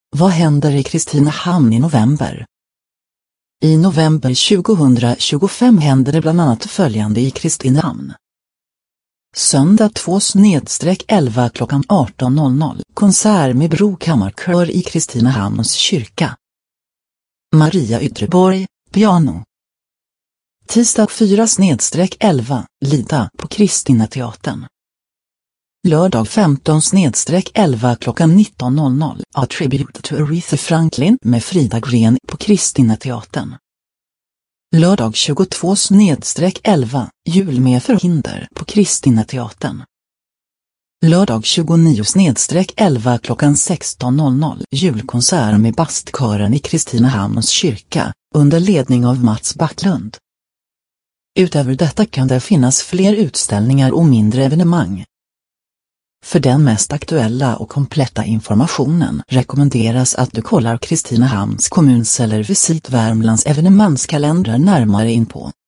Vad händer i Kristinehamn i november? I november 2025 händer det bland annat följande i Kristinehamn. Söndag 2/11 klockan 18:00. Konsert med Brokammarkör i Kristinehamns kyrka. Maria Ytterborg, piano. Tisdag 4/11, Lida på Kristinateatern. Lördag 15/11 klockan 19:00, A Tribute to Aretha Franklin med Frida Gren på Kristinateatern. Lördag 22/11, Jul med förhinder på Kristinateatern. Lördag 29/11 klockan 16:00, julkonsert med Bastkören i Kristinehamns kyrka, under ledning av Mats Backlund. Utöver detta kan det finnas fler utställningar och mindre evenemang. För den mest aktuella och kompletta informationen rekommenderas att du kollar Kristinehamns kommuns eller Visit Värmlands evenemangskalendrar närmare in på